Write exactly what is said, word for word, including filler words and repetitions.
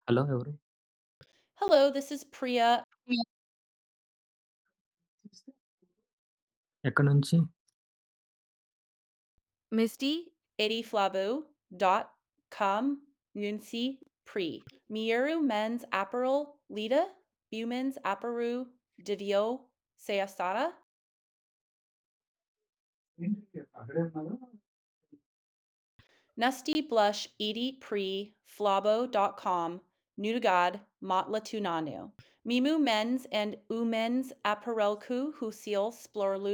Hello ఎవరు? Hello, this is Priya. ఎక్కడి నుంచి? Misty, eighty Flabu, dot com, Nunsi, Pri. Mieru mens apparel, Lida, Bumens apparu, Divio, Seastada. Nusty blush, Edie Pri, Flabo dot com, Nudagad, Matla Tunanu. Mimu mens and umens apparelku husil splorlu.